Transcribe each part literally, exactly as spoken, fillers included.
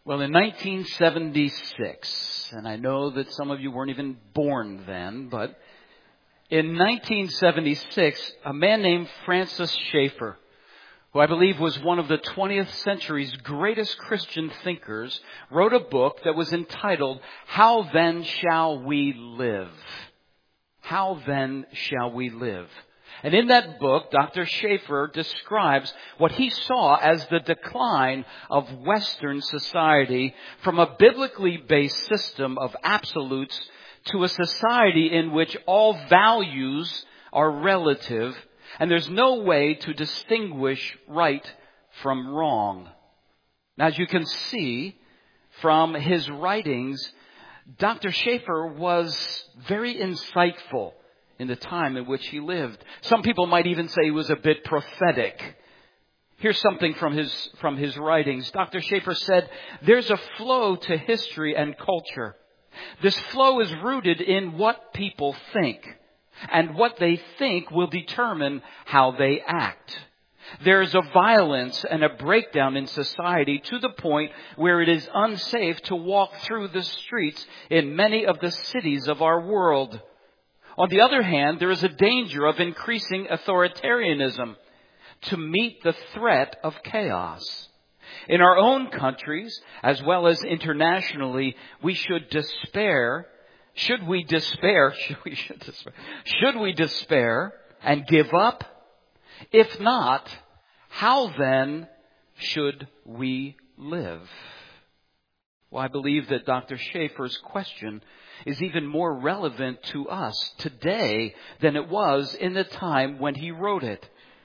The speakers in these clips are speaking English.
Well, in nineteen seventy-six, and I know that some of you weren't even born then, but in nineteen seventy-six, a man named Francis Schaeffer, who I believe was one of the twentieth century's greatest Christian thinkers, wrote a book that was entitled, How Then Shall We Live? How Then Shall We Live? And in that book, Doctor Schaeffer describes what he saw as the decline of Western society from a biblically based system of absolutes to a society in which all values are relative and there's no way to distinguish right from wrong. Now, as you can see from his writings, Doctor Schaeffer was very insightful in the time in which he lived. Some people might even say he was a bit prophetic. Here's something from his, from his writings. Doctor Schaeffer said, there's a flow to history and culture. This flow is rooted in what people think. And what they think will determine how they act. There is a violence and a breakdown in society to the point where it is unsafe to walk through the streets in many of the cities of our world. On the other hand, there is a danger of increasing authoritarianism to meet the threat of chaos. In our own countries, as well as internationally, we should despair. Should we despair? Should we should despair? Should we despair and give up? If not, how then should we live? Well, I believe that Doctor Schaeffer's question is even more relevant to us today than it was in the time when he wrote it.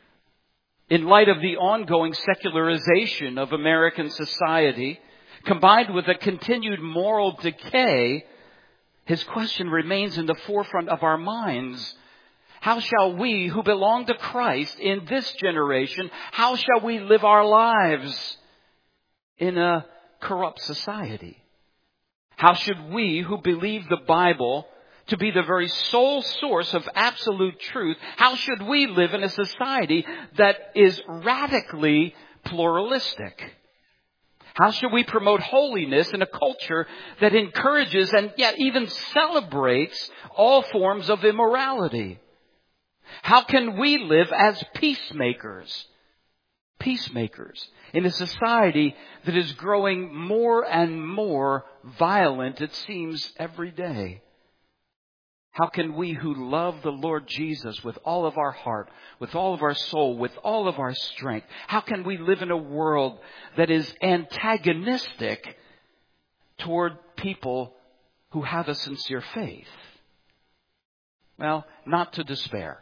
In light of the ongoing secularization of American society, combined with a continued moral decay, his question remains in the forefront of our minds. How shall we who belong to Christ in this generation, how shall we live our lives in a corrupt society? How should we who believe the Bible to be the very sole source of absolute truth, how should we live in a society that is radically pluralistic? How should we promote holiness in a culture that encourages and yet even celebrates all forms of immorality? How can we live as peacemakers? Peacemakers in a society that is growing more and more violent, it seems, every day. How can we who love the Lord Jesus with all of our heart, with all of our soul, with all of our strength, how can we live in a world that is antagonistic toward people who have a sincere faith? Well, not to despair.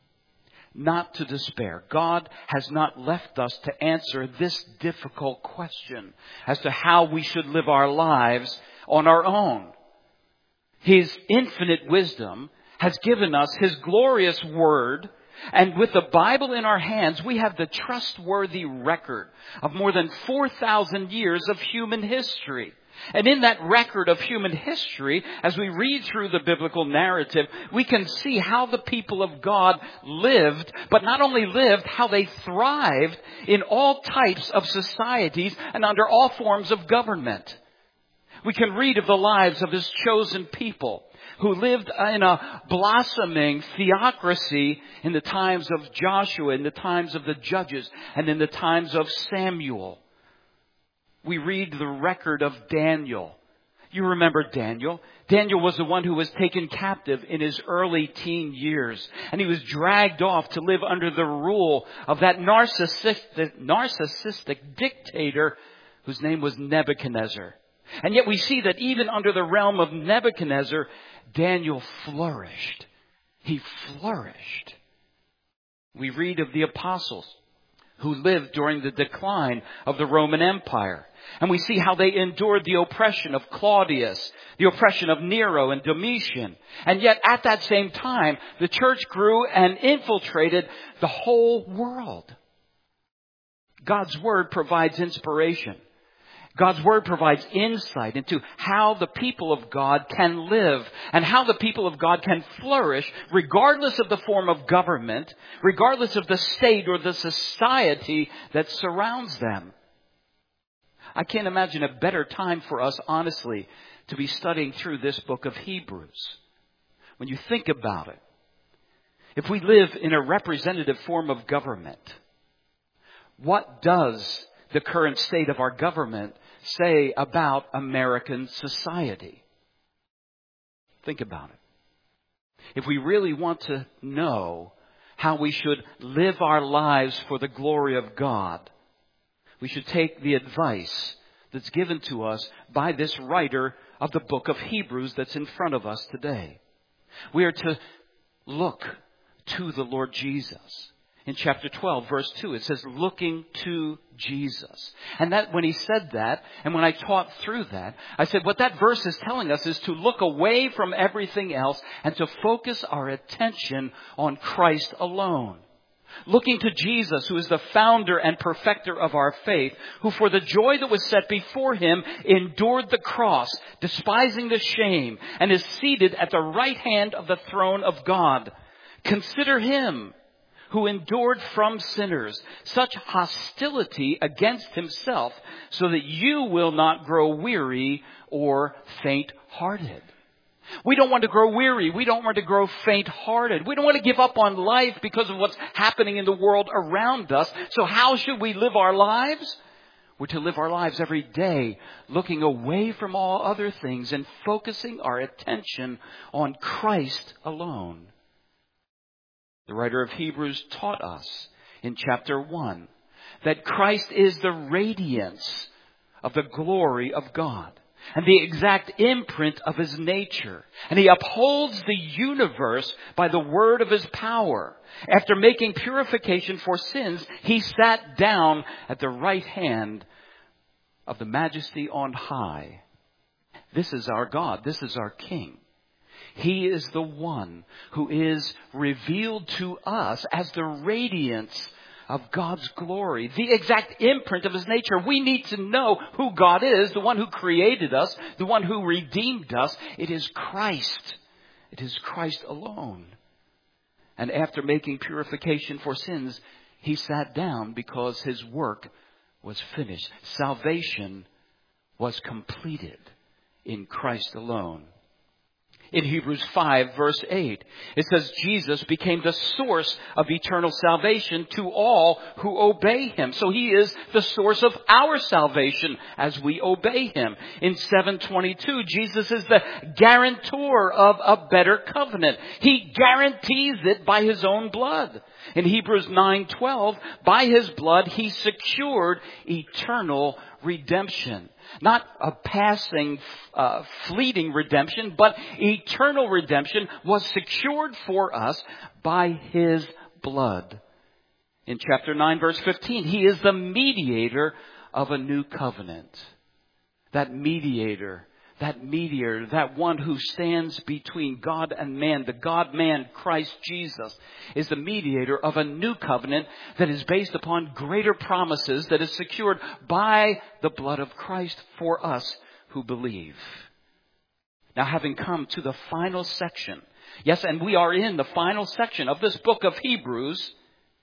Not to despair. God has not left us to answer this difficult question as to how we should live our lives on our own. His infinite wisdom has given us His glorious Word, and with the Bible in our hands, we have the trustworthy record of more than four thousand years of human history. And in that record of human history, as we read through the biblical narrative, we can see how the people of God lived, but not only lived, how they thrived in all types of societies and under all forms of government. We can read of the lives of His chosen people who lived in a blossoming theocracy in the times of Joshua, in the times of the Judges, and in the times of Samuel. We read the record of Daniel. You remember Daniel. Daniel was the one who was taken captive in his early teen years. And he was dragged off to live under the rule of that narcissistic, narcissistic dictator whose name was Nebuchadnezzar. And yet we see that even under the realm of Nebuchadnezzar, Daniel flourished. He flourished. We read of the apostles who lived during the decline of the Roman Empire. And we see how they endured the oppression of Claudius, the oppression of Nero and Domitian. And yet at that same time, the church grew and infiltrated the whole world. God's Word provides inspiration. God's Word provides insight into how the people of God can live and how the people of God can flourish regardless of the form of government, regardless of the state or the society that surrounds them. I can't imagine a better time for us, honestly, to be studying through this book of Hebrews. When you think about it, if we live in a representative form of government, what does the current state of our government say about American society? Think about it. If we really want to know how we should live our lives for the glory of God, we should take the advice that's given to us by this writer of the book of Hebrews that's in front of us today. We are to look to the Lord Jesus. In chapter twelve, verse two, it says, looking to Jesus. And that when he said that, and when I taught through that, I said what that verse is telling us is to look away from everything else and to focus our attention on Christ alone. Looking to Jesus, who is the founder and perfecter of our faith, who for the joy that was set before him endured the cross, despising the shame, and is seated at the right hand of the throne of God. Consider him who endured from sinners such hostility against himself, so that you will not grow weary or faint-hearted. We don't want to grow weary. We don't want to grow faint-hearted. We don't want to give up on life because of what's happening in the world around us. So how should we live our lives? We're to live our lives every day looking away from all other things and focusing our attention on Christ alone. The writer of Hebrews taught us in chapter one that Christ is the radiance of the glory of God and the exact imprint of his nature. And he upholds the universe by the word of his power. After making purification for sins, he sat down at the right hand of the majesty on high. This is our God. This is our King. He is the one who is revealed to us as the radiance of God's glory, the exact imprint of his nature. We need to know who God is, the one who created us, the one who redeemed us. It is Christ. It is Christ alone. And after making purification for sins, he sat down because his work was finished. Salvation was completed in Christ alone. In Hebrews five, verse eight, it says Jesus became the source of eternal salvation to all who obey him. So he is the source of our salvation as we obey him. In seven twenty-two, Jesus is the guarantor of a better covenant. He guarantees it by his own blood. In Hebrews nine twelve, by his blood he secured eternal redemption. Not a passing, uh, fleeting redemption, but eternal redemption was secured for us by his blood. In chapter nine, verse fifteen, he is the mediator of a new covenant. That mediator, that mediator, that one who stands between God and man, the God-man, Christ Jesus, is the mediator of a new covenant that is based upon greater promises, that is secured by the blood of Christ for us who believe. Now, having come to the final section, yes, and we are in the final section of this book of Hebrews,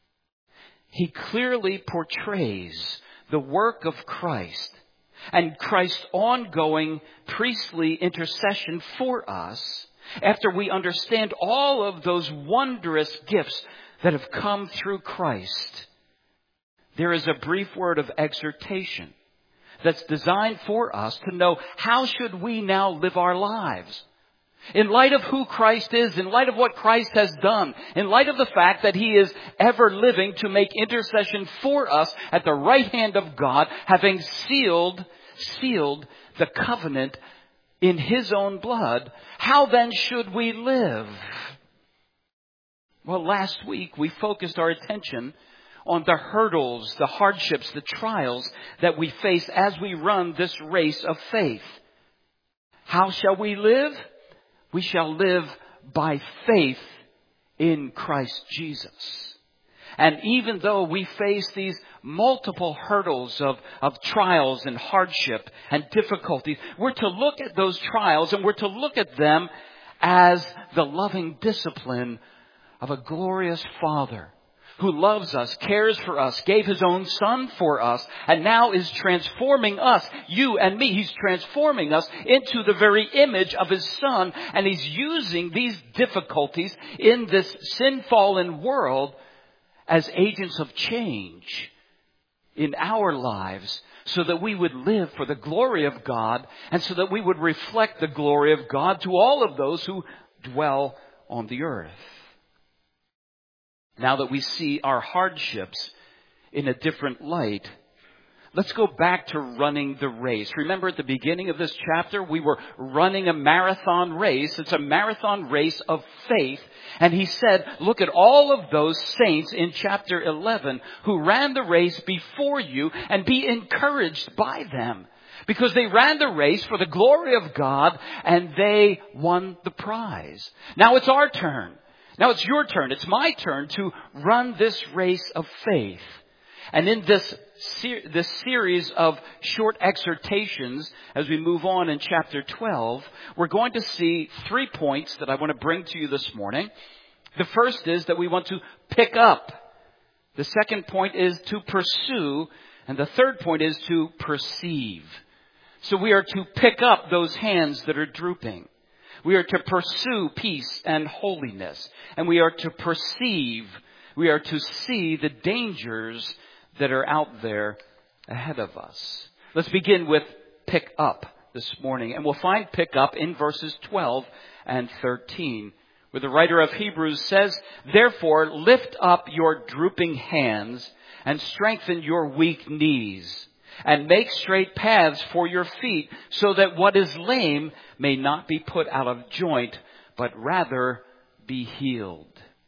he clearly portrays the work of Christ and Christ's ongoing priestly intercession for us after we understand all of those wondrous gifts that have come through Christ. There is a brief word of exhortation that's designed for us to know how should we now live our lives. In light of who Christ is, in light of what Christ has done, in light of the fact that he is ever living to make intercession for us at the right hand of God, having sealed, sealed the covenant in his own blood, how then should we live? Well, last week we focused our attention on the hurdles, the hardships, the trials that we face as we run this race of faith. How shall we live? We shall live by faith in Christ Jesus. And even though we face these multiple hurdles of, of trials and hardship and difficulties, we're to look at those trials and we're to look at them as the loving discipline of a glorious Father who loves us, cares for us, gave His own Son for us, and now is transforming us, you and me. He's transforming us into the very image of His Son, and He's using these difficulties in this sin-fallen world as agents of change in our lives, so that we would live for the glory of God, and so that we would reflect the glory of God to all of those who dwell on the earth. Now that we see our hardships in a different light, let's go back to running the race. Remember at the beginning of this chapter, we were running a marathon race. It's a marathon race of faith. And he said, look at all of those saints in chapter eleven who ran the race before you, and be encouraged by them. Because they ran the race for the glory of God, and they won the prize. Now it's our turn. Now it's your turn. It's my turn to run this race of faith. And in this, ser- this series of short exhortations, as we move on in chapter twelve, we're going to see three points that I want to bring to you this morning. The first is that we want to pick up. The second point is to pursue. And the third point is to perceive. So we are to pick up those hands that are drooping. We are to pursue peace and holiness. And we are to perceive, we are to see the dangers that are out there ahead of us. Let's begin with pick up this morning. And we'll find pick up in verses twelve and thirteen, where the writer of Hebrews says, therefore lift up your drooping hands and strengthen your weak knees, and make straight paths for your feet, so that what is lame may not be put out of joint, but rather be healed.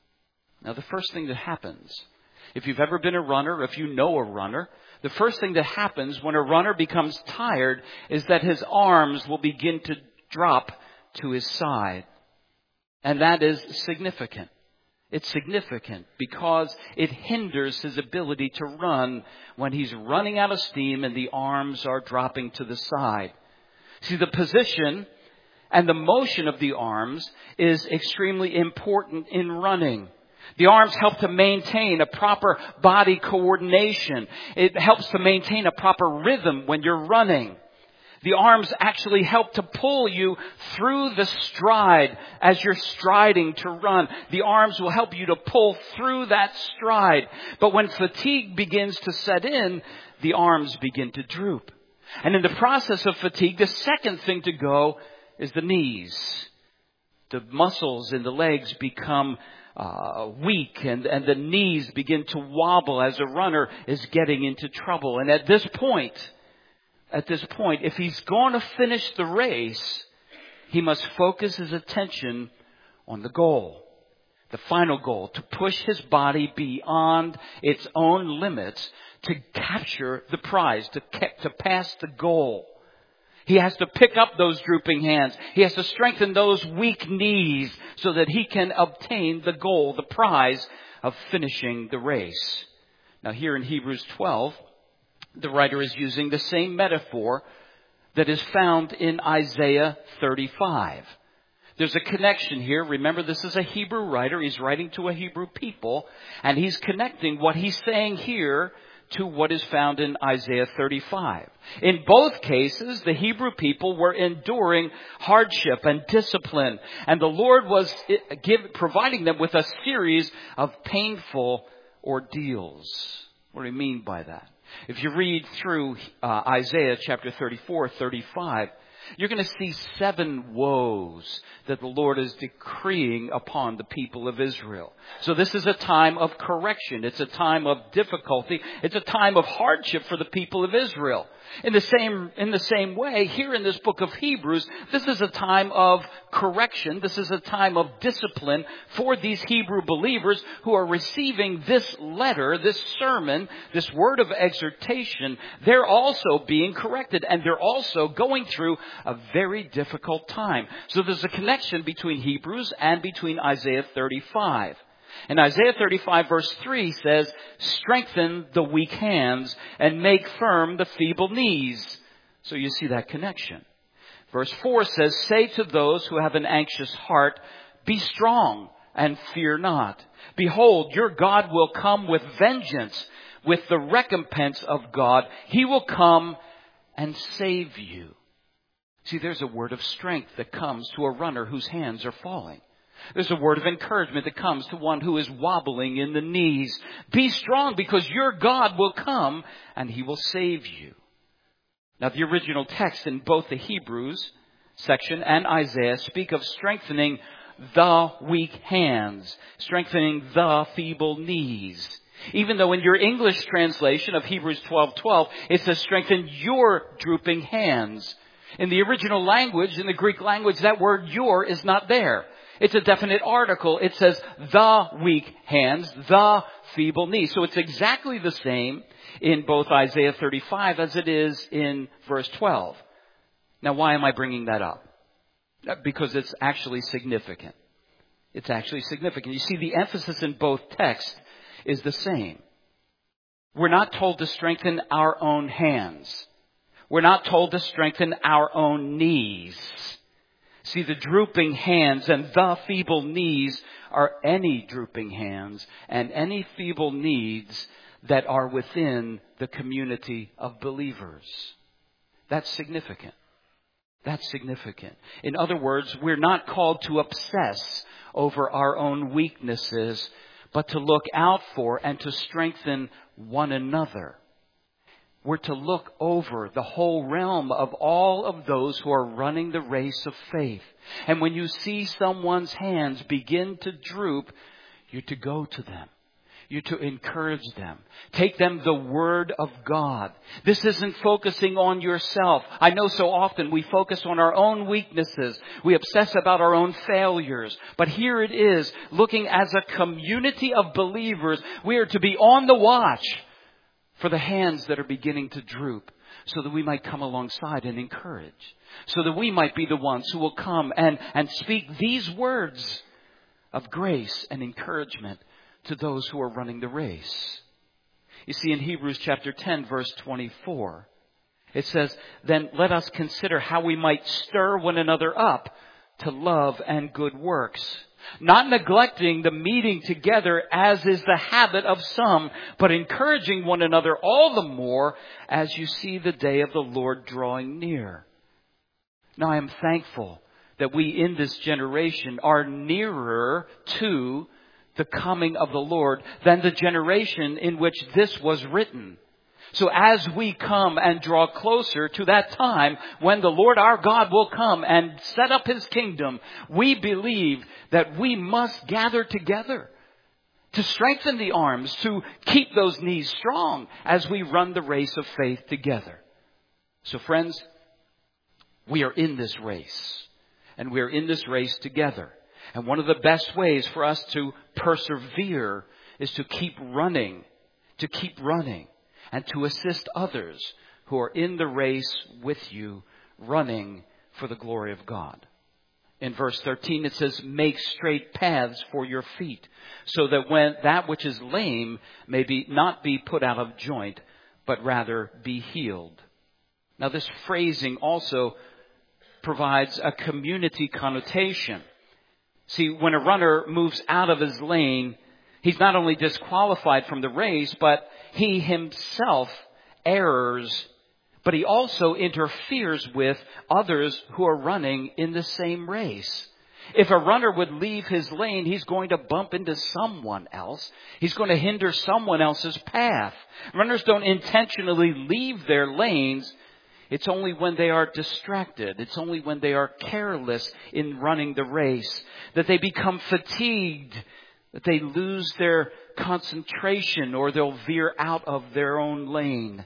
Now, the first thing that happens, if you've ever been a runner, if you know a runner, the first thing that happens when a runner becomes tired is that his arms will begin to drop to his side. And that is significant. It's significant because it hinders his ability to run when he's running out of steam and the arms are dropping to the side. See, the position and the motion of the arms is extremely important in running. The arms help to maintain a proper body coordination. It helps to maintain a proper rhythm when you're running. The arms actually help to pull you through the stride as you're striding to run. The arms will help you to pull through that stride. But when fatigue begins to set in, the arms begin to droop. And in the process of fatigue, the second thing to go is the knees. The muscles in the legs become uh, weak, and, and the knees begin to wobble as a runner is getting into trouble. And at this point, At this point, if he's going to finish the race, he must focus his attention on the goal. The final goal, to push his body beyond its own limits to capture the prize, to, to pass the goal. He has to pick up those drooping hands. He has to strengthen those weak knees so that he can obtain the goal, the prize of finishing the race. Now here in Hebrews twelve, the writer is using the same metaphor that is found in Isaiah thirty-five. There's a connection here. Remember, this is a Hebrew writer. He's writing to a Hebrew people, and he's connecting what he's saying here to what is found in Isaiah thirty-five. In both cases, the Hebrew people were enduring hardship and discipline, and the Lord was give, providing them with a series of painful ordeals. What do you mean by that? If you read through uh, Isaiah chapter thirty-four, thirty-five, you're going to see seven woes that the Lord is decreeing upon the people of Israel. So this is a time of correction. It's a time of difficulty. It's a time of hardship for the people of Israel. In the same, in the same way, here in this book of Hebrews, this is a time of correction. This is a time of discipline for these Hebrew believers who are receiving this letter, this sermon, this word of exhortation. They're also being corrected, and they're also going through a very difficult time. So there's a connection between Hebrews and between Isaiah thirty-five. And Isaiah thirty-five verse three says, strengthen the weak hands and make firm the feeble knees. So you see that connection. Verse four says, say to those who have an anxious heart, be strong, and fear not. Behold, your God will come with vengeance, with the recompense of God. He will come and save you. See, there's a word of strength that comes to a runner whose hands are falling. There's a word of encouragement that comes to one who is wobbling in the knees. Be strong, because your God will come and He will save you. Now, the original text in both the Hebrews section and Isaiah speak of strengthening the weak hands, strengthening the feeble knees. Even though in your English translation of Hebrews twelve twelve, it says strengthen your drooping hands. In the original language, in the Greek language, that word your is not there. It's a definite article. It says the weak hands, the feeble knees. So it's exactly the same in both Isaiah thirty-five as it is in verse twelve. Now, why am I bringing that up? Because it's actually significant. It's actually significant. You see, the emphasis in both texts is the same. We're not told to strengthen our own hands. We're not told to strengthen our own knees. See, the drooping hands and the feeble knees are any drooping hands and any feeble knees that are within the community of believers. That's significant. That's significant. In other words, we're not called to obsess over our own weaknesses, but to look out for and to strengthen one another. We're to look over the whole realm of all of those who are running the race of faith. And when you see someone's hands begin to droop, you're to go to them. You're to encourage them. Take them the Word of God. This isn't focusing on yourself. I know so often we focus on our own weaknesses. We obsess about our own failures. But here it is, looking as a community of believers, we are to be on the watch for the hands that are beginning to droop, so that we might come alongside and encourage, so that we might be the ones who will come and, and speak these words of grace and encouragement to those who are running the race. You see, in Hebrews chapter ten, verse twenty-four, it says, then let us consider how we might stir one another up to love and good works, not neglecting the meeting together as is the habit of some, but encouraging one another all the more as you see the day of the Lord drawing near. Now, I am thankful that we in this generation are nearer to the coming of the Lord than the generation in which this was written. So as we come and draw closer to that time when the Lord our God will come and set up His kingdom, we believe that we must gather together to strengthen the arms, to keep those knees strong as we run the race of faith together. So friends, we are in this race, and we are in this race together. And one of the best ways for us to persevere is to keep running, to keep running. And to assist others who are in the race with you, running for the glory of God. In verse thirteen, it says, make straight paths for your feet, so that when that which is lame may be not be put out of joint, but rather be healed. Now, this phrasing also provides a community connotation. See, when a runner moves out of his lane, he's not only disqualified from the race, but he himself errs, but he also interferes with others who are running in the same race. If a runner would leave his lane, he's going to bump into someone else. He's going to hinder someone else's path. Runners don't intentionally leave their lanes. It's only when they are distracted. It's only when they are careless in running the race that they become fatigued, that they lose their concentration, or they'll veer out of their own lane.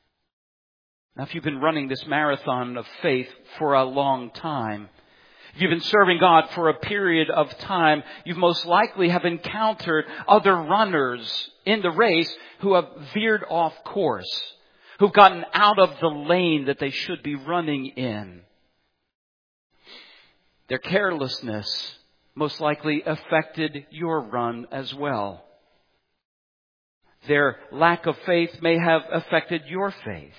Now, if you've been running this marathon of faith for a long time, if you've been serving God for a period of time, you most likely have encountered other runners in the race who have veered off course, who've gotten out of the lane that they should be running in. Their carelessness most likely affected your run as well. Their lack of faith may have affected your faith.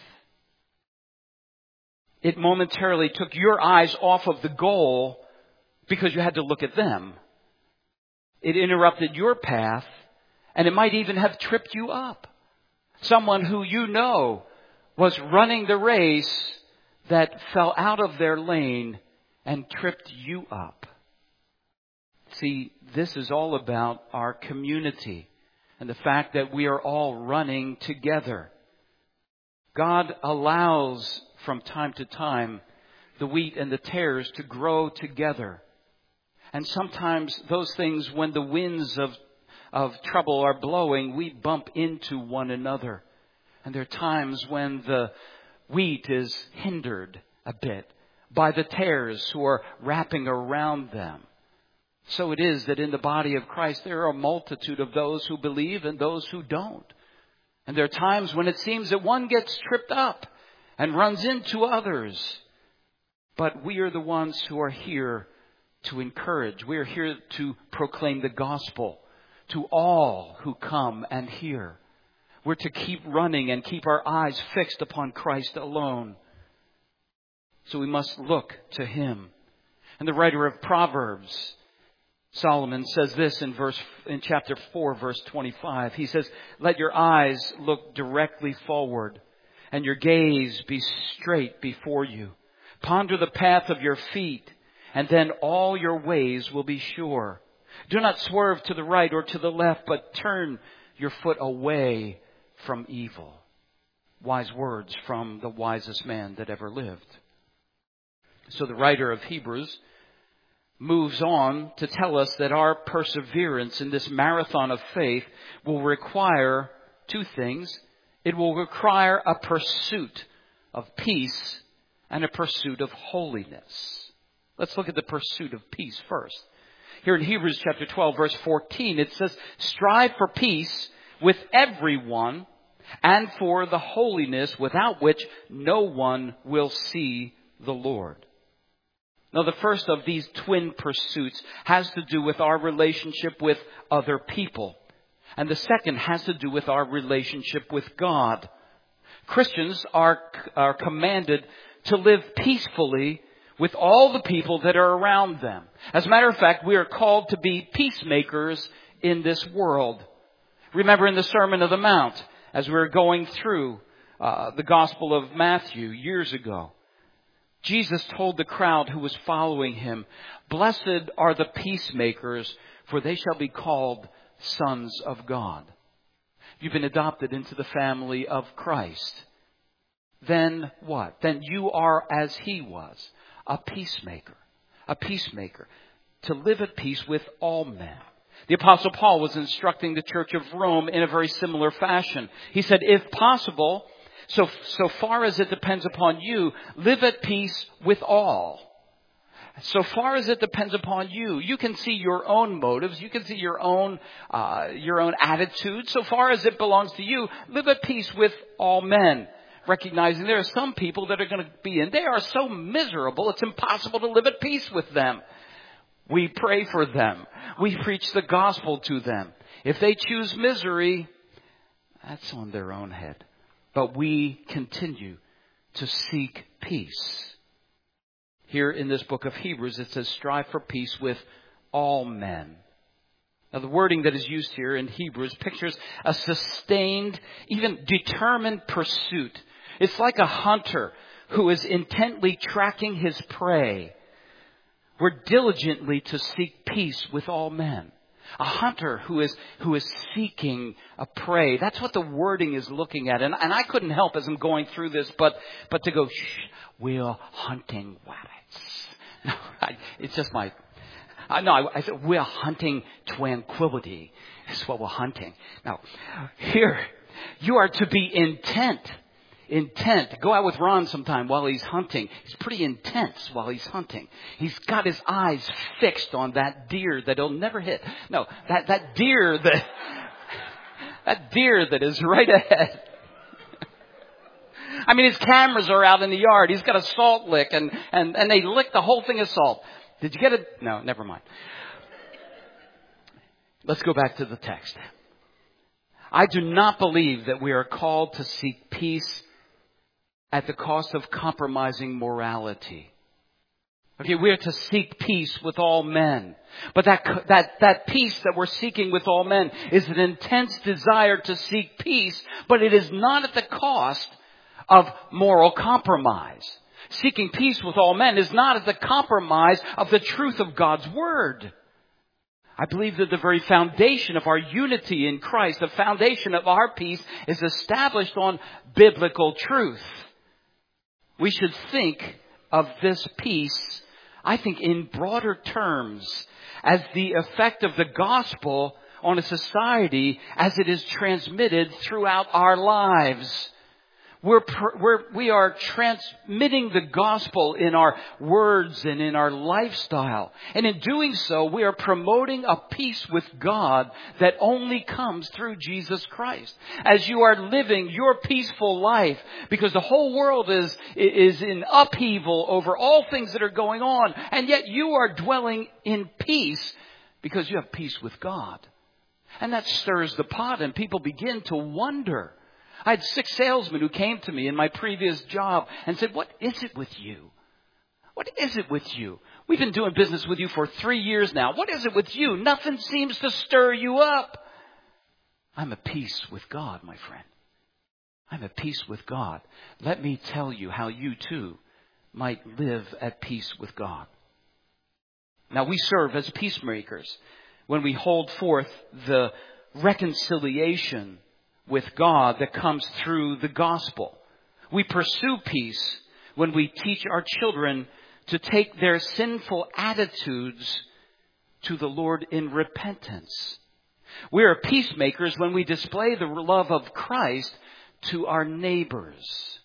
It momentarily took your eyes off of the goal because you had to look at them. It interrupted your path, and it might even have tripped you up. Someone who you know was running the race that fell out of their lane and tripped you up. See, this is all about our community and the fact that we are all running together. God allows from time to time the wheat and the tares to grow together. And sometimes those things, when the winds of, of trouble are blowing, we bump into one another. And there are times when the wheat is hindered a bit by the tares who are wrapping around them. So it is that in the body of Christ, there are a multitude of those who believe and those who don't. And there are times when it seems that one gets tripped up and runs into others. But we are the ones who are here to encourage. We are here to proclaim the gospel to all who come and hear. We're to keep running and keep our eyes fixed upon Christ alone. So we must look to Him. And the writer of Proverbs, Solomon, says this in verse in chapter four, verse twenty-five. He says, "Let your eyes look directly forward, and your gaze be straight before you. Ponder the path of your feet, and then all your ways will be sure. Do not swerve to the right or to the left, but turn your foot away from evil." Wise words from the wisest man that ever lived. So the writer of Hebrews moves on to tell us that our perseverance in this marathon of faith will require two things. It will require a pursuit of peace and a pursuit of holiness. Let's look at the pursuit of peace first. Here in Hebrews chapter twelve, verse fourteen, it says, "Strive for peace with everyone and for the holiness without which no one will see the Lord." Now, the first of these twin pursuits has to do with our relationship with other people. And the second has to do with our relationship with God. Christians are, are commanded to live peacefully with all the people that are around them. As a matter of fact, we are called to be peacemakers in this world. Remember in the Sermon on the Mount, as we were going through uh, the Gospel of Matthew years ago, Jesus told the crowd who was following Him, "Blessed are the peacemakers, for they shall be called sons of God." You've been adopted into the family of Christ. Then what? Then you are as He was, a peacemaker. A peacemaker. To live at peace with all men. The Apostle Paul was instructing the church of Rome in a very similar fashion. He said, if possible, So, so far as it depends upon you, live at peace with all. So far as it depends upon you, you can see your own motives. You can see your own, uh, your own attitude. So far as it belongs to you, live at peace with all men. Recognizing there are some people that are going to be in. They are so miserable, it's impossible to live at peace with them. We pray for them. We preach the gospel to them. If they choose misery, that's on their own head. But we continue to seek peace. Here in this book of Hebrews, it says, "Strive for peace with all men." Now, the wording that is used here in Hebrews pictures a sustained, even determined pursuit. It's like a hunter who is intently tracking his prey. We're diligently to seek peace with all men. A hunter who is who is seeking a prey. That's what the wording is looking at. And, and I couldn't help as I'm going through this, but but to go, shh, we're hunting rabbits. No, I, it's just my... I, no, I, I said, we're hunting tranquility. That's what we're hunting. Now, here, you are to be intent. Intent. Go out with Ron sometime while he's hunting. He's pretty intense while he's hunting. He's got his eyes fixed on that deer that he'll never hit. No, that, that deer that, that deer that is right ahead. I mean, his cameras are out in the yard. He's got a salt lick and, and, and they lick the whole thing of salt. Did you get it? No, never mind. Let's go back to the text. I do not believe that we are called to seek peace at the cost of compromising morality. Okay, we are to seek peace with all men. But that, that, that peace that we're seeking with all men is an intense desire to seek peace, but it is not at the cost of moral compromise. Seeking peace with all men is not at the compromise of the truth of God's Word. I believe that the very foundation of our unity in Christ, the foundation of our peace, is established on biblical truth. We should think of this peace, I think, in broader terms, as the effect of the gospel on a society as it is transmitted throughout our lives. We're, we're, we are transmitting the gospel in our words and in our lifestyle. And in doing so, we are promoting a peace with God that only comes through Jesus Christ. As you are living your peaceful life, because the whole world is, is in upheaval over all things that are going on, and yet you are dwelling in peace because you have peace with God. And that stirs the pot, and people begin to wonder. I had six salesmen who came to me in my previous job and said, "What is it with you? What is it with you? We've been doing business with you for three years now. What is it with you? Nothing seems to stir you up." I'm at peace with God, my friend. I'm at peace with God. Let me tell you how you too might live at peace with God. Now, we serve as peacemakers when we hold forth the reconciliation with God that comes through the gospel. We pursue peace when we teach our children to take their sinful attitudes to the Lord in repentance. We are peacemakers when we display the love of Christ to our neighbors.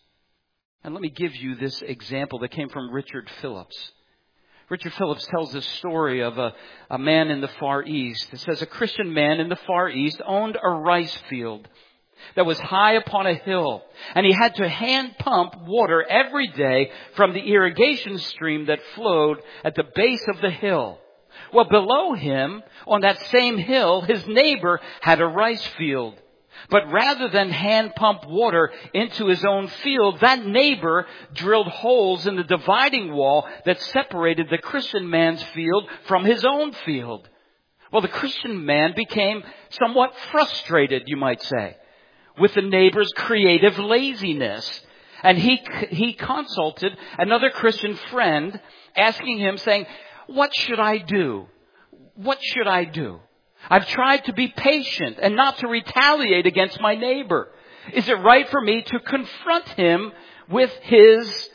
And let me give you this example that came from Richard Phillips. Richard Phillips tells this story of a, a man in the Far East. It says, a Christian man in the Far East owned a rice field that was high upon a hill, and he had to hand pump water every day from the irrigation stream that flowed at the base of the hill. Well, below him, on that same hill, his neighbor had a rice field. But rather than hand pump water into his own field, that neighbor drilled holes in the dividing wall that separated the Christian man's field from his own field. Well, the Christian man became somewhat frustrated, you might say, with the neighbor's creative laziness. And he he consulted another Christian friend, asking him, saying, "What should I do? What should I do? I've tried to be patient and not to retaliate against my neighbor. Is it right for me to confront him with his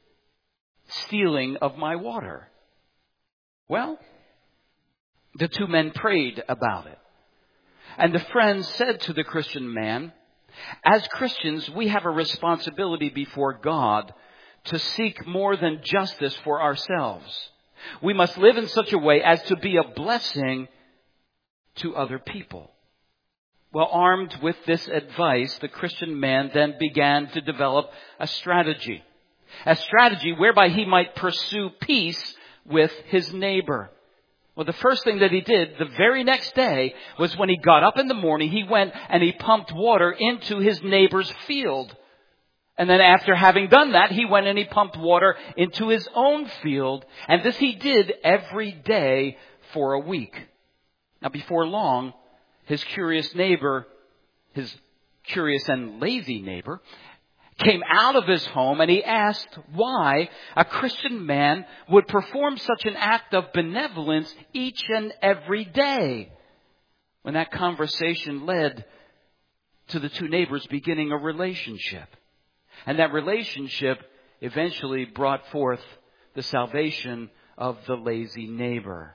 stealing of my water?" Well, the two men prayed about it. And the friend said to the Christian man, "As Christians, we have a responsibility before God to seek more than justice for ourselves. We must live in such a way as to be a blessing to other people." Well, armed with this advice, the Christian man then began to develop a strategy. A strategy whereby he might pursue peace with his neighbor. Well, the first thing that he did the very next day was when he got up in the morning, he went and he pumped water into his neighbor's field. And then after having done that, he went and he pumped water into his own field. And this he did every day for a week. Now, before long, his curious neighbor, his curious and lazy neighbor, came out of his home and he asked why a Christian man would perform such an act of benevolence each and every day. When that conversation led to the two neighbors beginning a relationship. And that relationship eventually brought forth the salvation of the lazy neighbor.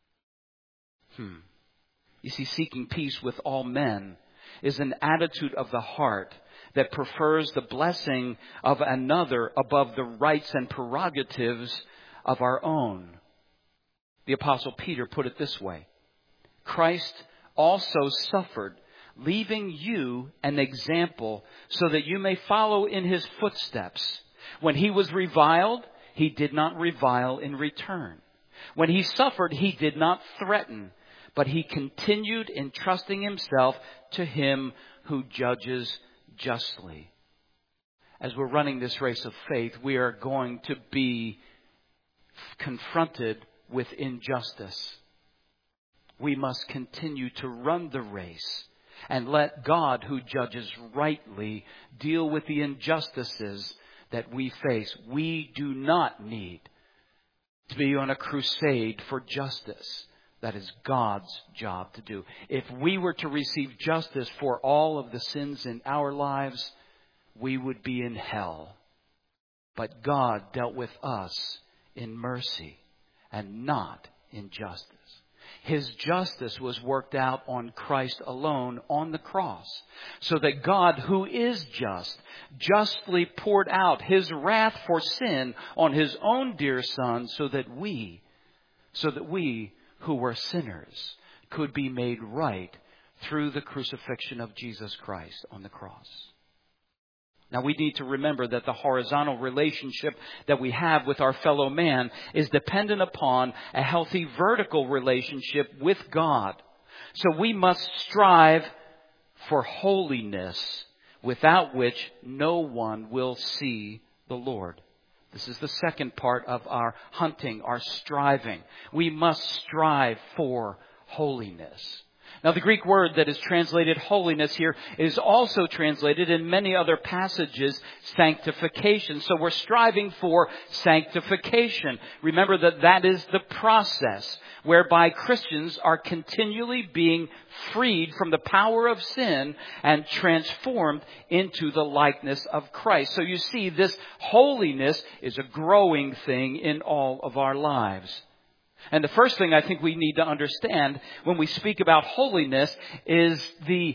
Hmm. You see, seeking peace with all men is an attitude of the heart that prefers the blessing of another above the rights and prerogatives of our own. The Apostle Peter put it this way: Christ also suffered, leaving you an example so that you may follow in his footsteps. When he was reviled, he did not revile in return. When he suffered, he did not threaten, but he continued entrusting himself to him who judges justly. As we're running this race of faith, we are going to be confronted with injustice. We must continue to run the race and let God, who judges rightly, deal with the injustices that we face. We do not need to be on a crusade for justice. That is God's job to do. If we were to receive justice for all of the sins in our lives, we would be in hell. But God dealt with us in mercy and not in justice. His justice was worked out on Christ alone on the cross, so that God, who is just, justly poured out His wrath for sin on His own dear Son, so that we, so that we who were sinners could be made right through the crucifixion of Jesus Christ on the cross. Now, we need to remember that the horizontal relationship that we have with our fellow man is dependent upon a healthy vertical relationship with God. So we must strive for holiness, without which no one will see the Lord. This is the second part of our hunting, our striving. We must strive for holiness. Now, the Greek word that is translated holiness here is also translated in many other passages sanctification. So we're striving for sanctification. Remember that that is the process whereby Christians are continually being freed from the power of sin and transformed into the likeness of Christ. So you see, this holiness is a growing thing in all of our lives. And the first thing I think we need to understand when we speak about holiness is the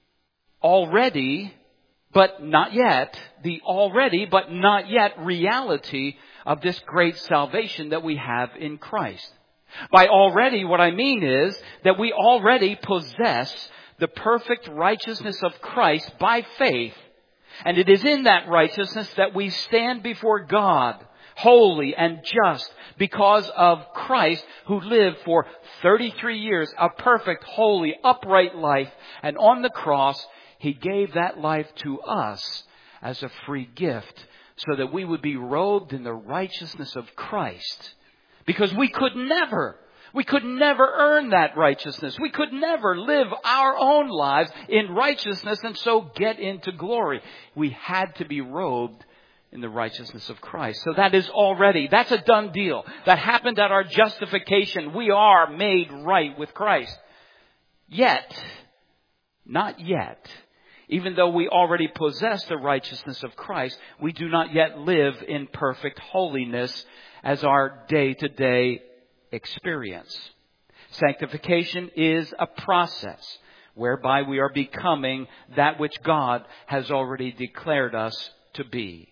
already but not yet, the already but not yet reality of this great salvation that we have in Christ. By already, what I mean is that we already possess the perfect righteousness of Christ by faith. And it is in that righteousness that we stand before God, holy and just, because of Christ, who lived for thirty-three years a perfect, holy, upright life. And on the cross, He gave that life to us as a free gift, so that we would be robed in the righteousness of Christ. Because we could never, we could never earn that righteousness. We could never live our own lives in righteousness and so get into glory. We had to be robed in the righteousness of Christ. So that is already, that's a done deal. That happened at our justification. We are made right with Christ. Yet, not yet, even though we already possess the righteousness of Christ, we do not yet live in perfect holiness as our day-to-day experience. Sanctification is a process whereby we are becoming that which God has already declared us to be.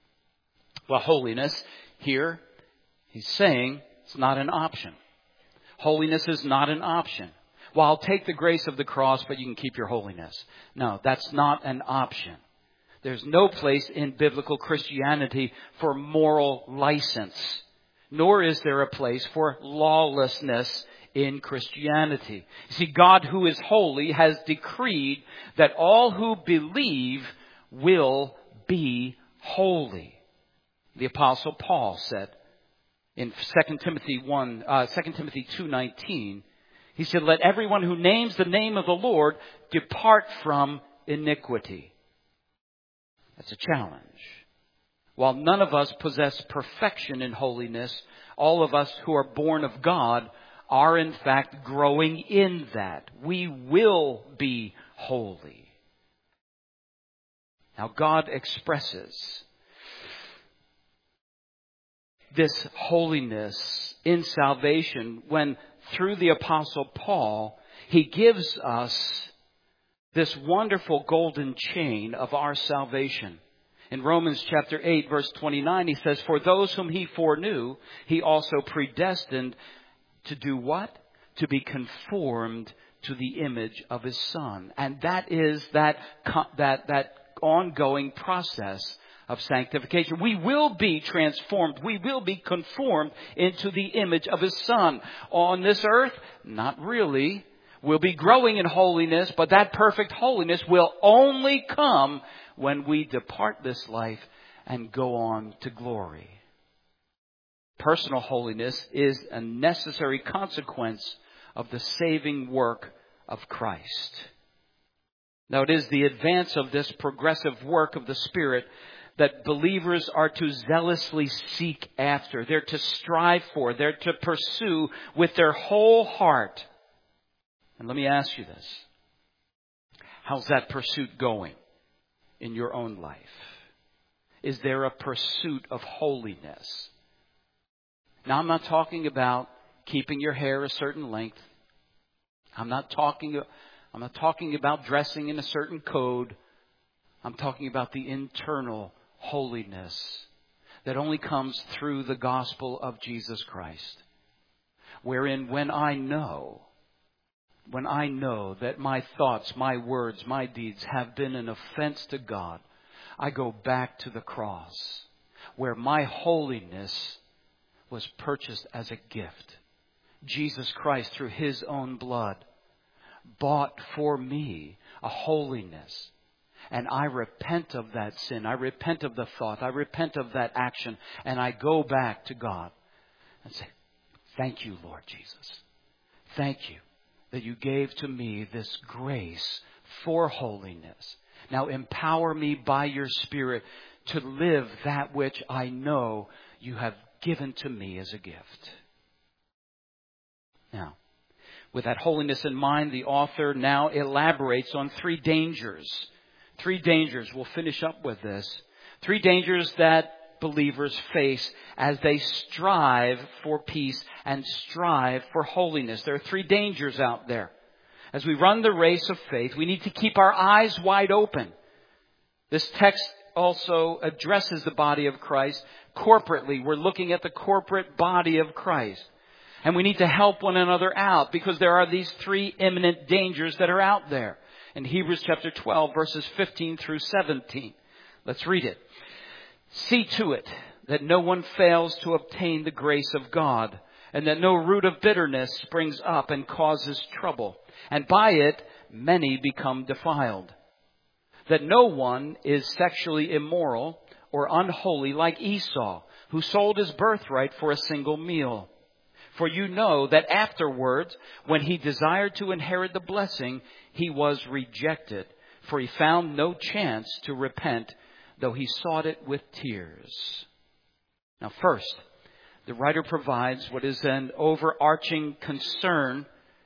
Well, holiness here, He's saying it's not an option. Holiness is not an option. Well, I'll take the grace of the cross, but you can keep your holiness. No, that's not an option. There's no place in biblical Christianity for moral license, nor is there a place for lawlessness in Christianity. You see, God, who is holy, has decreed that all who believe will be holy. The Apostle Paul said in Second Timothy one, uh, Second Timothy two nineteen, he said, "Let everyone who names the name of the Lord depart from iniquity." That's a challenge. While none of us possess perfection in holiness, all of us who are born of God are in fact growing in that. We will be holy. Now, God expresses this holiness in salvation when, through the Apostle Paul, he gives us this wonderful golden chain of our salvation. In Romans chapter eight, verse twenty-nine, he says, "For those whom He foreknew, He also predestined to do what? To be conformed to the image of His Son." And that is that, that, that ongoing process of sanctification. We will be transformed. We will be conformed into the image of His Son. On this earth, not really. We'll be growing in holiness, but that perfect holiness will only come when we depart this life and go on to glory. Personal holiness is a necessary consequence of the saving work of Christ. Now, it is the advance of this progressive work of the Spirit that believers are to zealously seek after. They're to strive for. They're to pursue with their whole heart. And let me ask you this. How's that pursuit going in your own life? Is there a pursuit of holiness? Now, I'm not talking about keeping your hair a certain length. I'm not talking, I'm not talking about dressing in a certain code. I'm talking about the internal holiness that only comes through the gospel of Jesus Christ. Wherein when I know, when I know that my thoughts, my words, my deeds have been an offense to God, I go back to the cross where my holiness was purchased as a gift. Jesus Christ, through His own blood, bought for me a holiness. And I repent of that sin. I repent of the thought. I repent of that action. And I go back to God and say, thank you, Lord Jesus. Thank you that you gave to me this grace for holiness. Now empower me by your Spirit to live that which I know you have given to me as a gift. Now, with that holiness in mind, the author now elaborates on three dangers. Three dangers. We'll finish up with this. Three dangers that believers face as they strive for peace and strive for holiness. There are three dangers out there. As we run the race of faith, we need to keep our eyes wide open. This text also addresses the body of Christ corporately. We're looking at the corporate body of Christ. And we need to help one another out because there are these three imminent dangers that are out there. In Hebrews chapter twelve, verses fifteen through seventeen. Let's read it. See to it that no one fails to obtain the grace of God, and that no root of bitterness springs up and causes trouble, and by it many become defiled. That no one is sexually immoral or unholy like Esau, who sold his birthright for a single meal. For you know that afterwards, when he desired to inherit the blessing, he was rejected, for he found no chance to repent, though he sought it with tears. Now first, the writer provides what is an overarching concern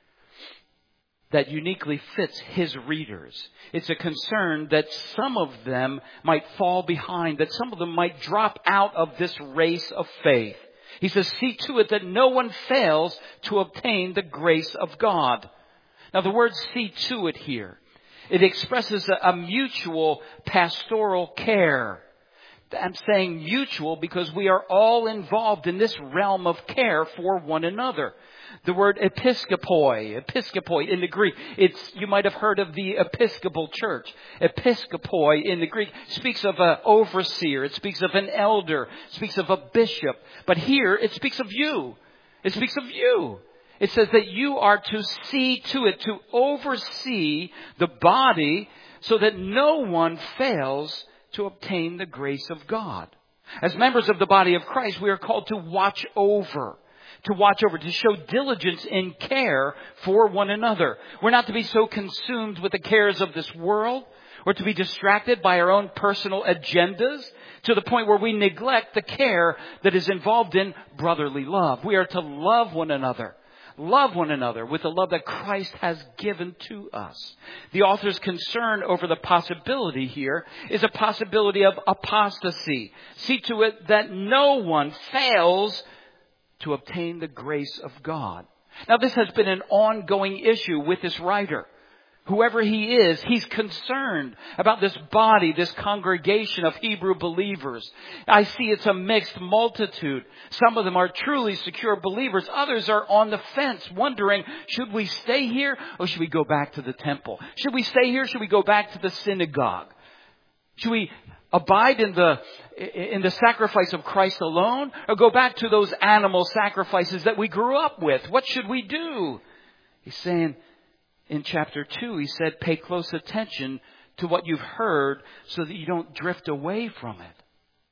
that uniquely fits his readers. It's a concern that some of them might fall behind, that some of them might drop out of this race of faith. He says, see to it that no one fails to obtain the grace of God. Now the word see to it here, it expresses a, a mutual pastoral care. I'm saying mutual because we are all involved in this realm of care for one another. The word episkopoi, episkopoi in the Greek, it's, you might have heard of the Episcopal Church. Episkopoi in the Greek speaks of an overseer. It speaks of an elder. It speaks of a bishop. But here it speaks of you. It speaks of you. It says that you are to see to it, to oversee the body so that no one fails to obtain the grace of God. As members of the body of Christ, we are called to watch over. To watch over, to show diligence in care for one another. We're not to be so consumed with the cares of this world or to be distracted by our own personal agendas to the point where we neglect the care that is involved in brotherly love. We are to love one another. Love one another with the love that Christ has given to us. The author's concern over the possibility here is a possibility of apostasy. See to it that no one fails to obtain the grace of God. Now, this has been an ongoing issue with this writer. Whoever he is, he's concerned about this body, this congregation of Hebrew believers. I see it's a mixed multitude. Some of them are truly secure believers. Others are on the fence, wondering, should we stay here or should we go back to the temple? Should we stay here? Should we go back to the synagogue? Should we abide in the in the sacrifice of Christ alone, or go back to those animal sacrifices that we grew up with? What should we do? He's saying in chapter two, he said, pay close attention to what you've heard so that you don't drift away from it.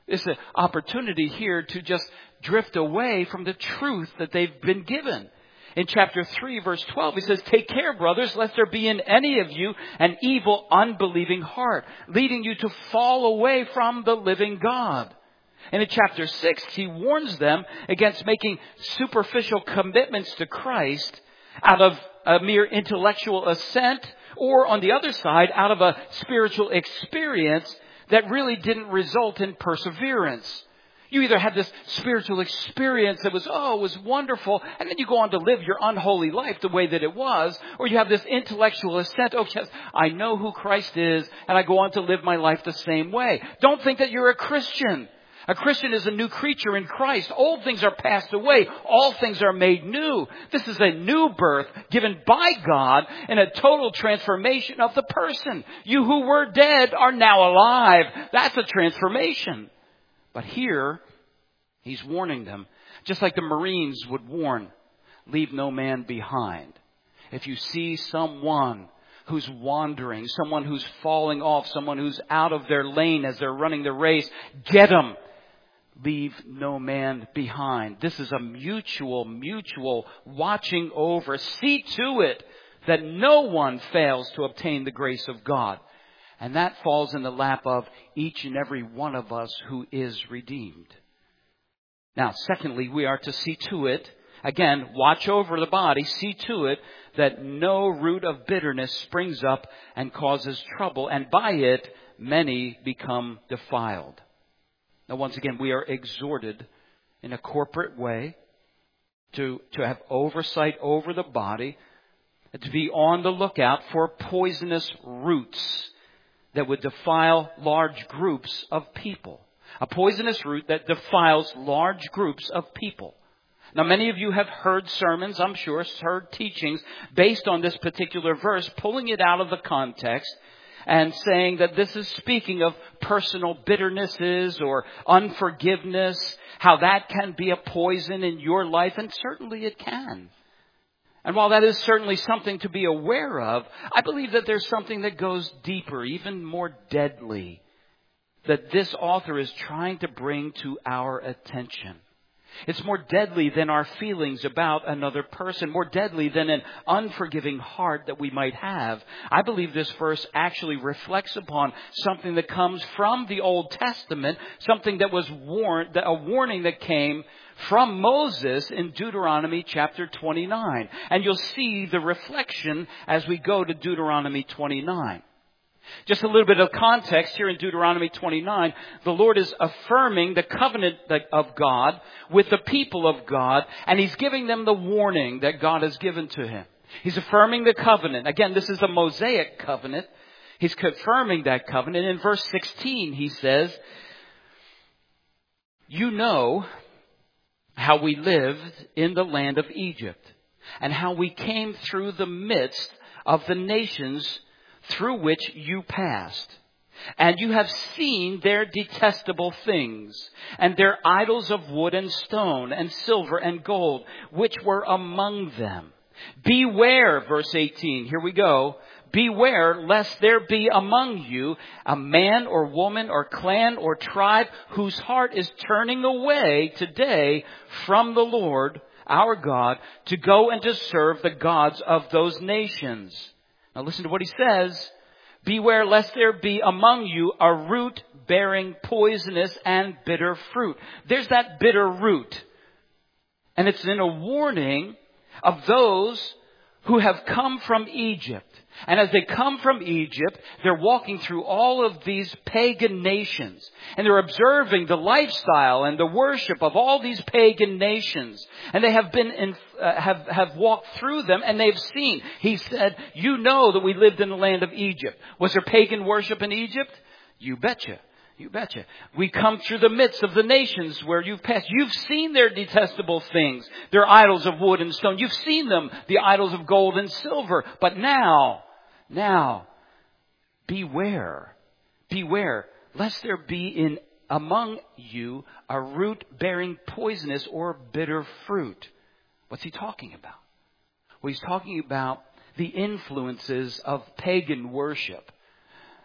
It's an opportunity here to just drift away from the truth that they've been given. In chapter three, verse twelve, he says, "Take care, brothers, lest there be in any of you an evil, unbelieving heart, leading you to fall away from the living God." And in chapter six, he warns them against making superficial commitments to Christ out of a mere intellectual assent, or on the other side, out of a spiritual experience that really didn't result in perseverance. You either had this spiritual experience that was, oh, it was wonderful, and then you go on to live your unholy life the way that it was, or you have this intellectual assent, oh yes, I know who Christ is, and I go on to live my life the same way. Don't think that you're a Christian. A Christian is a new creature in Christ. Old things are passed away. All things are made new. This is a new birth given by God and a total transformation of the person. You who were dead are now alive. That's a transformation. But here, he's warning them, just like the Marines would warn, leave no man behind. If you see someone who's wandering, someone who's falling off, someone who's out of their lane as they're running the race, get them. Leave no man behind. This is a mutual, mutual watching over. See to it that no one fails to obtain the grace of God. And that falls in the lap of each and every one of us who is redeemed. Now, secondly, we are to see to it, again, watch over the body, see to it that no root of bitterness springs up and causes trouble, and by it many become defiled. Now, once again, we are exhorted in a corporate way to, to have oversight over the body, to be on the lookout for poisonous roots that would defile large groups of people. A poisonous root that defiles large groups of people. Now, many of you have heard sermons, I'm sure, heard teachings based on this particular verse, pulling it out of the context and saying that this is speaking of personal bitternesses or unforgiveness, how that can be a poison in your life, and certainly it can. And while that is certainly something to be aware of, I believe that there's something that goes deeper, even more deadly, that this author is trying to bring to our attention. It's more deadly than our feelings about another person, more deadly than an unforgiving heart that we might have. I believe this verse actually reflects upon something that comes from the Old Testament, something that was warned, a warning that came from Moses in Deuteronomy chapter twenty-nine. And you'll see the reflection as we go to Deuteronomy twenty-nine. Just a little bit of context here in Deuteronomy twenty-nine. The Lord is affirming the covenant of God with the people of God, and He's giving them the warning that God has given to Him. He's affirming the covenant. Again, this is a Mosaic covenant. He's confirming that covenant. In verse sixteen, He says, "You know how we lived in the land of Egypt, and how we came through the midst of the nations through which you passed. And you have seen their detestable things, and their idols of wood and stone, and silver and gold, which were among them. Beware," verse eighteen, here we go. "Beware lest there be among you a man or woman or clan or tribe whose heart is turning away today from the Lord our God to go and to serve the gods of those nations." Now listen to what he says. "Beware lest there be among you a root bearing poisonous and bitter fruit." There's that bitter root. And it's in a warning of those who have come from Egypt. And as they come from Egypt, they're walking through all of these pagan nations. And they're observing the lifestyle and the worship of all these pagan nations. And they have been in, uh, have, have walked through them, and they've seen. He said, "You know that we lived in the land of Egypt." Was there pagan worship in Egypt? You betcha. You betcha. "We come through the midst of the nations where you've passed. You've seen their detestable things, their idols of wood and stone. You've seen them, the idols of gold and silver. But now, now, beware, beware, lest there be in among you a root bearing poisonous or bitter fruit." What's he talking about? Well, he's talking about the influences of pagan worship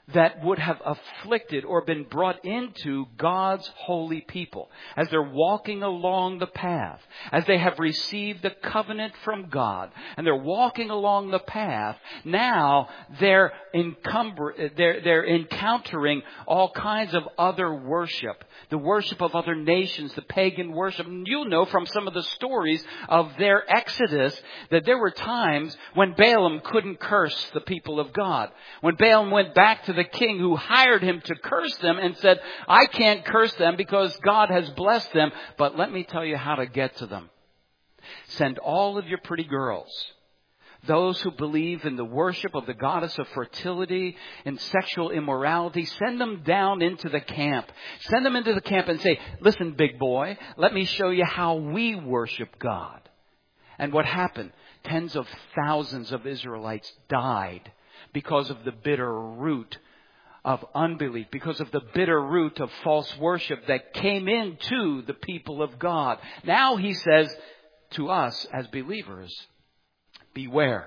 that would have afflicted or been brought into God's holy people. As they're walking along the path, as they have received the covenant from God, and they're walking along the path, now they're, encumber, they're, they're encountering all kinds of other worship. The worship of other nations, the pagan worship. And you'll know from some of the stories of their exodus that there were times when Balaam couldn't curse the people of God. When Balaam went back to the king who hired him to curse them and said, I can't curse them because God has blessed them, but let me tell you how to get to them. Send all of your pretty girls, those who believe in the worship of the goddess of fertility and sexual immorality, send them down into the camp. Send them into the camp and say, listen, big boy, let me show you how we worship God. And what happened? Tens of thousands of Israelites died because of the bitter root of unbelief, because of the bitter root of false worship that came into the people of God. Now he says to us as believers, beware,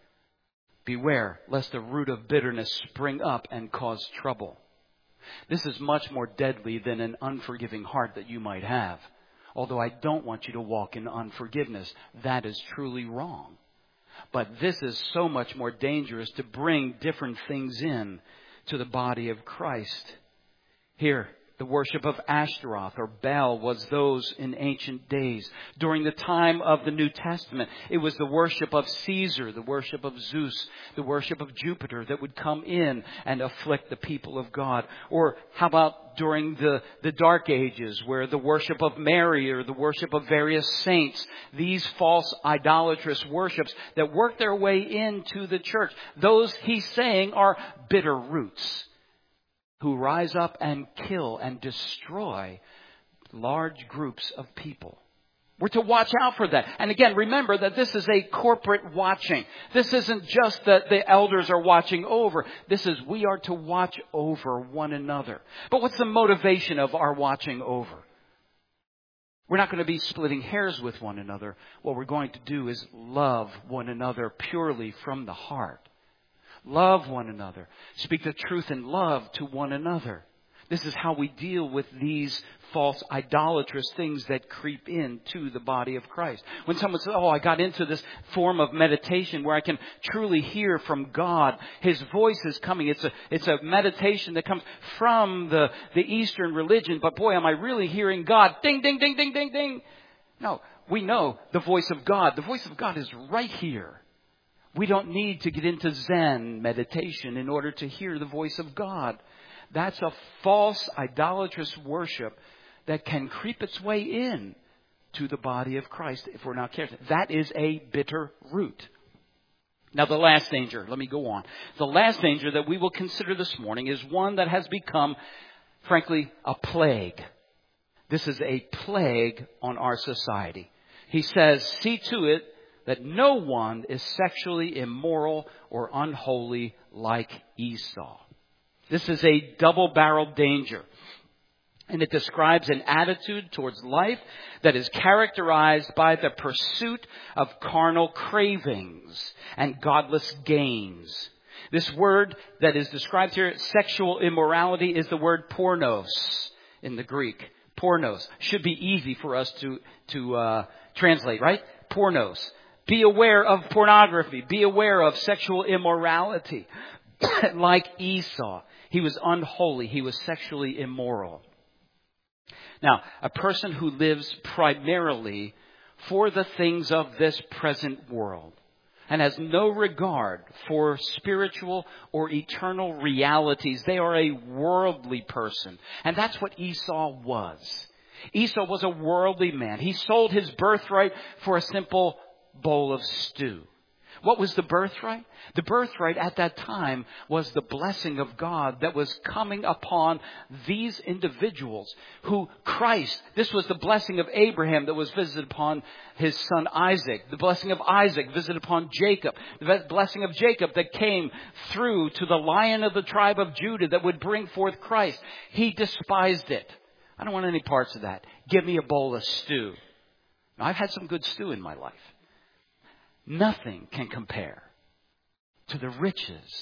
beware lest the root of bitterness spring up and cause trouble. This is much more deadly than an unforgiving heart that you might have. Although I don't want you to walk in unforgiveness. That is truly wrong. But this is so much more dangerous to bring different things in to the body of Christ. Here, the worship of Ashtaroth or Baal was those in ancient days. During the time of the New Testament, it was the worship of Caesar, the worship of Zeus, the worship of Jupiter that would come in and afflict the people of God. Or how about during the, the Dark Ages, where the worship of Mary or the worship of various saints, these false idolatrous worships that work their way into the church. Those, he's saying, are bitter roots who rise up and kill and destroy large groups of people. We're to watch out for that. And again, remember that this is a corporate watching. This isn't just that the elders are watching over. This is we are to watch over one another. But what's the motivation of our watching over? We're not going to be splitting hairs with one another. What we're going to do is love one another purely from the heart. Love one another. Speak the truth in love to one another. This is how we deal with these false idolatrous things that creep into the body of Christ. When someone says, oh, I got into this form of meditation where I can truly hear from God. His voice is coming. It's a, it's a meditation that comes from the, the Eastern religion. But boy, am I really hearing God. Ding, ding, ding, ding, ding, ding. No, we know the voice of God. The voice of God is right here. We don't need to get into Zen meditation in order to hear the voice of God. That's a false idolatrous worship that can creep its way in to the body of Christ if we're not careful. That is a bitter root. Now the last danger, let me go on. The last danger that we will consider this morning is one that has become, frankly, a plague. This is a plague on our society. He says, see to it that no one is sexually immoral or unholy like Esau. This is a double-barreled danger. And it describes an attitude towards life that is characterized by the pursuit of carnal cravings and godless gains. This word that is described here, sexual immorality, is the word pornos in the Greek. Pornos. Should be easy for us to, to uh, translate, right? Pornos. Be aware of pornography. Be aware of sexual immorality. Like Esau, he was unholy. He was sexually immoral. Now, a person who lives primarily for the things of this present world and has no regard for spiritual or eternal realities, they are a worldly person. And that's what Esau was. Esau was a worldly man. He sold his birthright for a simple bowl of stew. What was the birthright? The birthright at that time was the blessing of God that was coming upon these individuals who Christ, this was the blessing of Abraham that was visited upon his son Isaac. The blessing of Isaac visited upon Jacob. The blessing of Jacob that came through to the Lion of the tribe of Judah that would bring forth Christ. He despised it. I don't want any parts of that. Give me a bowl of stew. Now, I've had some good stew in my life. Nothing can compare to the riches of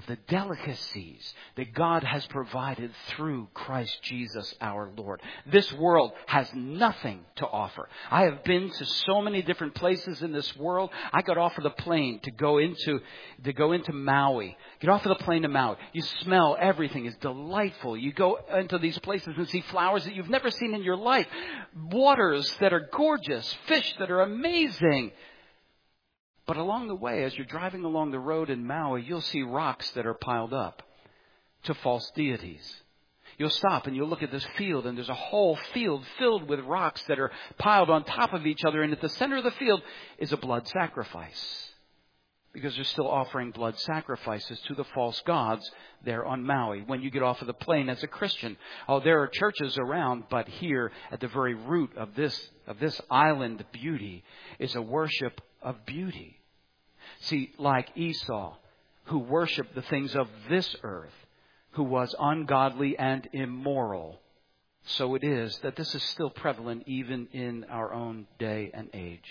the delicacies that God has provided through Christ Jesus our Lord. This world has nothing to offer. I have been to so many different places in this world. I got off of the plane to go into to go into Maui. Get off of the plane to Maui. You smell everything is delightful. You go into these places and see flowers that you've never seen in your life. Waters that are gorgeous. Fish that are amazing. But along the way, as you're driving along the road in Maui, you'll see rocks that are piled up to false deities. You'll stop and you'll look at this field, and there's a whole field filled with rocks that are piled on top of each other. And at the center of the field is a blood sacrifice, because they're still offering blood sacrifices to the false gods there on Maui. When you get off of the plane as a Christian, oh, there are churches around, but here at the very root of this of this island beauty is a worship of beauty. See, like Esau, who worshiped the things of this earth, who was ungodly and immoral, so it is that this is still prevalent even in our own day and age.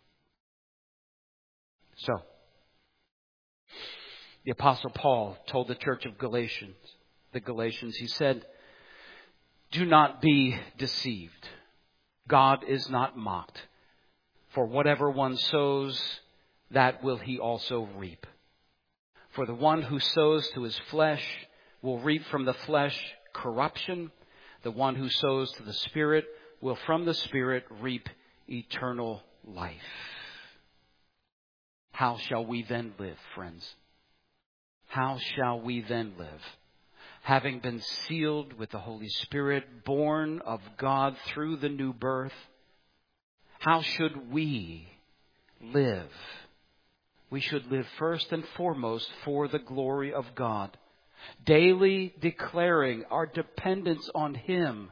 So, the Apostle Paul told the church of Galatians, the Galatians, he said, "Do not be deceived. God is not mocked. For whatever one sows, that will he also reap. For the one who sows to his flesh will reap from the flesh corruption. The one who sows to the Spirit will from the Spirit reap eternal life." How shall we then live, friends? How shall we then live? Having been sealed with the Holy Spirit, born of God through the new birth, how should we live? We should live first and foremost for the glory of God, daily declaring our dependence on Him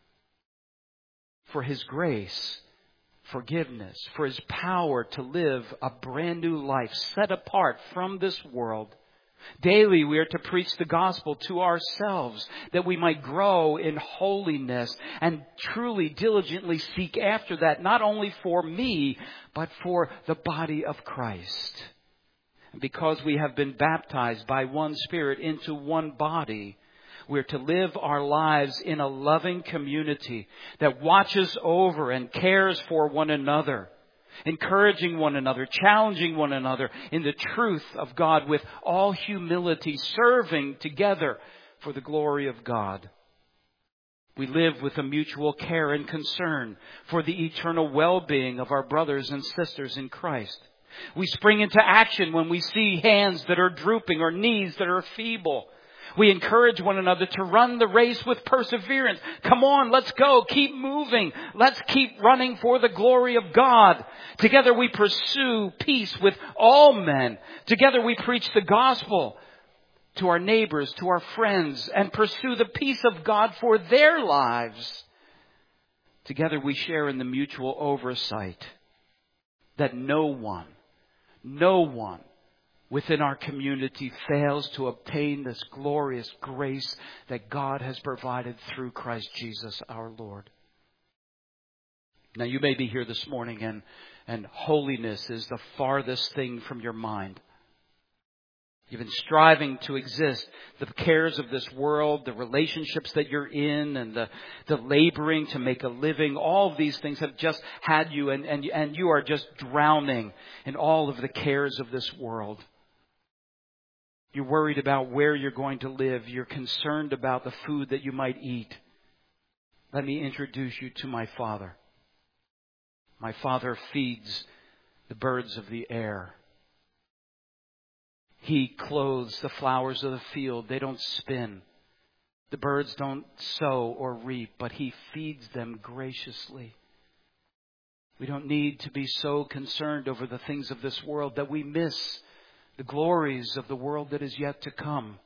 for His grace, forgiveness, for His power to live a brand new life set apart from this world. Daily we are to preach the gospel to ourselves, that we might grow in holiness and truly diligently seek after that, not only for me, but for the body of Christ. And because we have been baptized by one Spirit into one body, we're to live our lives in a loving community that watches over and cares for one another, encouraging one another, challenging one another in the truth of God with all humility, serving together for the glory of God. We live with a mutual care and concern for the eternal well-being of our brothers and sisters in Christ. We spring into action when we see hands that are drooping or knees that are feeble. We encourage one another to run the race with perseverance. Come on, let's go. Keep moving. Let's keep running for the glory of God. Together we pursue peace with all men. Together we preach the gospel to our neighbors, to our friends, and pursue the peace of God for their lives. Together we share in the mutual oversight that no one, no one within our community fails to obtain this glorious grace that God has provided through Christ Jesus our Lord. Now you may be here this morning and, and holiness is the farthest thing from your mind. You've been striving to exist. The cares of this world, the relationships that you're in, and the, the laboring to make a living, all of these things have just had you, and, and, and you are just drowning in all of the cares of this world. You're worried about where you're going to live. You're concerned about the food that you might eat. Let me introduce you to my Father. My Father feeds the birds of the air. He clothes the flowers of the field. They don't spin. The birds don't sow or reap, but He feeds them graciously. We don't need to be so concerned over the things of this world that we miss the glories of the world that is yet to come.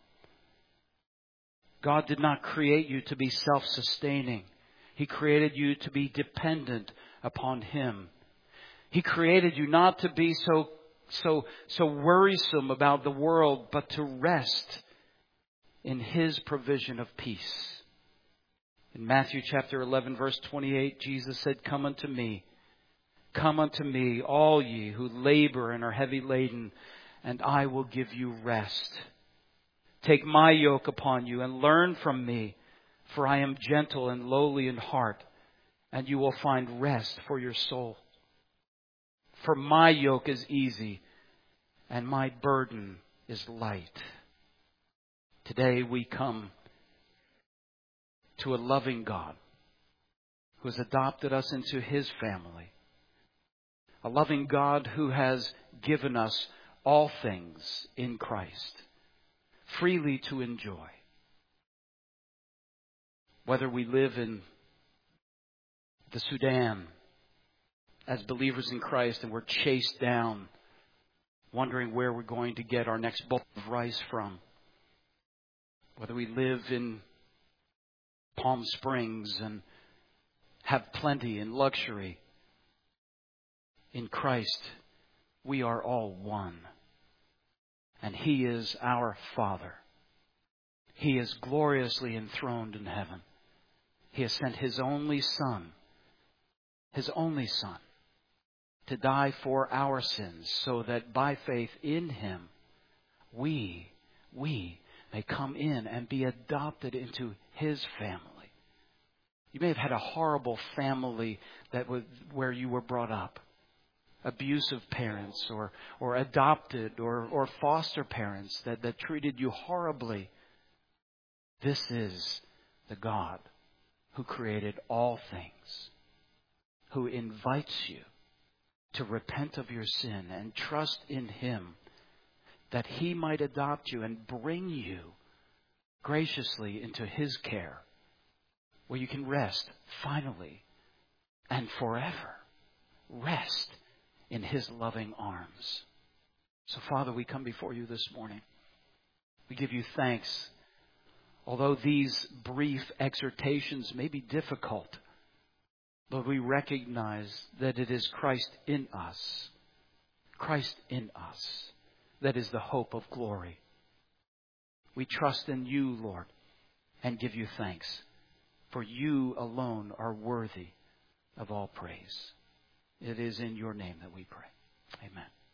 God did not create you to be self-sustaining. He created you to be dependent upon Him. He created you not to be so so so worrisome about the world, but to rest in His provision of peace. In Matthew chapter eleven, verse twenty-eight, Jesus said, "Come unto me, come unto me, all ye who labor and are heavy laden, and I will give you rest." Take my yoke upon you and learn from me, for I am gentle and lowly in heart, and you will find rest for your soul. For my yoke is easy and my burden is light. Today we come to a loving God who has adopted us into His family. A loving God who has given us all things in Christ, freely to enjoy. Whether we live in the Sudan as believers in Christ and we're chased down, wondering where we're going to get our next bowl of rice from. Whether we live in Palm Springs and have plenty and luxury, in Christ we are all one. And He is our Father. He is gloriously enthroned in heaven. He has sent His only Son, His only Son, to die for our sins, so that by faith in Him, we, we may come in and be adopted into His family. You may have had a horrible family that was where you were brought up. Abusive parents or, or adopted or, or foster parents that, that treated you horribly. This is the God who created all things, who invites you to repent of your sin and trust in Him, that He might adopt you and bring you graciously into His care, where you can rest finally and forever. Rest in His loving arms. So, Father, we come before you this morning. We give you thanks. Although these brief exhortations may be difficult, Lord, we recognize that it is Christ in us, Christ in us, that is the hope of glory. We trust in you, Lord, and give you thanks, for you alone are worthy of all praise. It is in your name that we pray. Amen.